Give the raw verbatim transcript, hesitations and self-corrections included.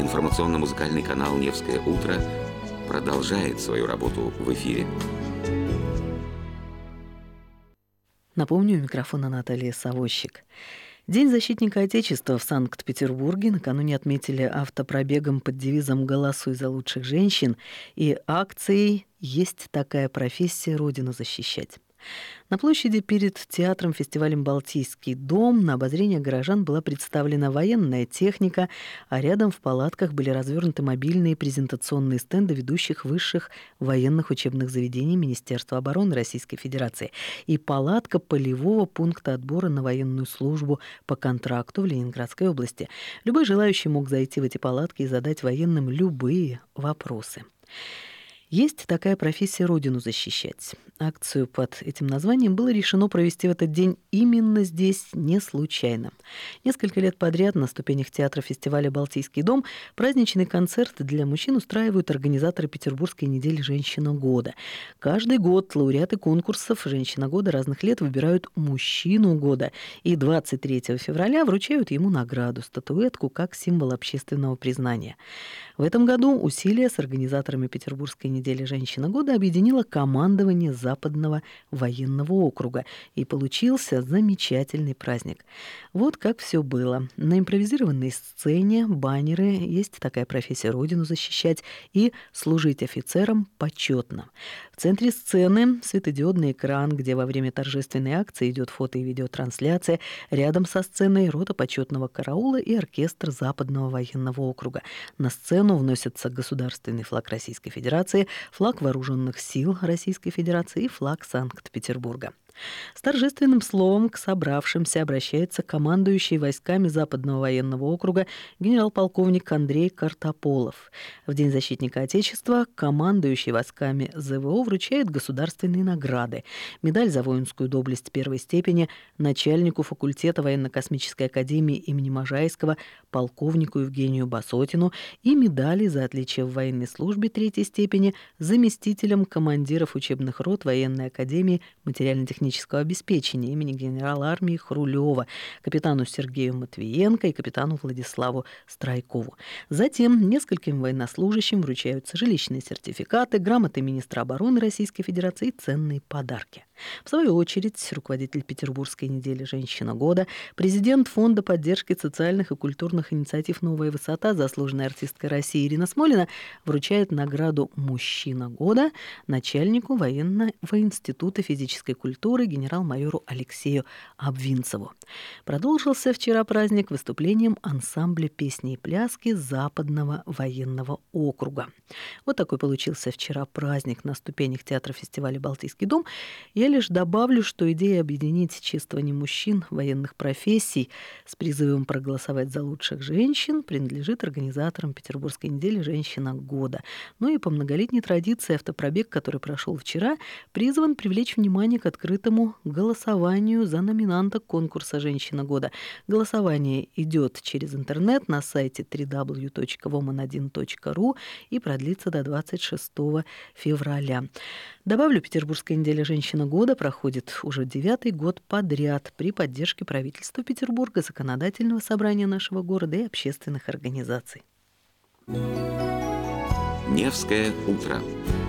Информационно-музыкальный канал «Невское утро» продолжает свою работу в эфире. Напомню, у микрофона Наталья Савощик. День защитника Отечества в Санкт-Петербурге накануне отметили автопробегом под девизом «Голосуй за лучших женщин» и акцией «Есть такая профессия — Родину защищать». На площади перед театром-фестивалем «Балтийский дом» на обозрение горожан была представлена военная техника, а рядом в палатках были развернуты мобильные презентационные стенды ведущих высших военных учебных заведений Министерства обороны Российской Федерации и палатка полевого пункта отбора на военную службу по контракту в Ленинградской области. Любой желающий мог зайти в эти палатки и задать военным любые вопросы. Есть такая профессия — Родину защищать. Акцию под этим названием было решено провести в этот день именно здесь не случайно. Несколько лет подряд на ступенях театра фестиваля «Балтийский дом» праздничный концерт для мужчин устраивают организаторы Петербургской недели «Женщина года». Каждый год лауреаты конкурсов «Женщина года» разных лет выбирают мужчину года и двадцать третьего февраля вручают ему награду — статуэтку как символ общественного признания. В этом году усилия с организаторами Петербургской недели «Женщина года» объединило командование Западного военного округа, и получился замечательный праздник. Вот как все было. На импровизированной сцене баннеры «Есть такая профессия — Родину защищать» и «Служить офицерам почетно». В центре сцены светодиодный экран, где во время торжественной акции идет фото- и видеотрансляция. Рядом со сценой рота почетного караула и оркестр Западного военного округа. На сцену вносятся государственный флаг Российской Федерации, флаг Вооруженных сил Российской Федерации и флаг Санкт-Петербурга. С торжественным словом к собравшимся обращается командующий войсками Западного военного округа генерал-полковник Андрей Картополов. В День защитника Отечества командующий войсками ЗВО вручает государственные награды: медаль за воинскую доблесть первой степени начальнику факультета военно-космической академии имени Можайского полковнику Евгению Басотину и медали за отличие в военной службе третьей степени заместителям командиров учебных рот военной академии материально-технического обеспечения имени генерала армии Хрулева, капитану Сергею Матвиенко и капитану Владиславу Страйкову. Затем нескольким военнослужащим вручаются жилищные сертификаты, грамоты министра обороны Российской Федерации и ценные подарки. В свою очередь, руководитель Петербургской недели «Женщина года», президент Фонда поддержки социальных и культурных инициатив «Новая высота», заслуженная артистка России Ирина Смолина вручает награду «Мужчина года» начальнику военного института физической культуры генерал-майору Алексею Обвинцеву. Продолжился вчера праздник выступлением ансамбля песни и пляски Западного военного округа. Вот такой получился вчера праздник на ступенях театра фестиваля «Балтийский дом». Я лишь добавлю, что идея объединить чествование мужчин военных профессий с призывом проголосовать за лучших женщин принадлежит организаторам Петербургской недели «Женщина года». Ну и по многолетней традиции автопробег, который прошел вчера, призван привлечь внимание к открытому голосованию за номинанта конкурса «Женщина года». Голосование идет через интернет на сайте дабл ю дабл ю дабл ю точка воман один точка ру и продлится до двадцать шестого февраля. Добавлю, Петербургская неделя «Женщина года» проходит уже девятый год подряд при поддержке правительства Петербурга, законодательного собрания нашего города и общественных организаций. Невское утро.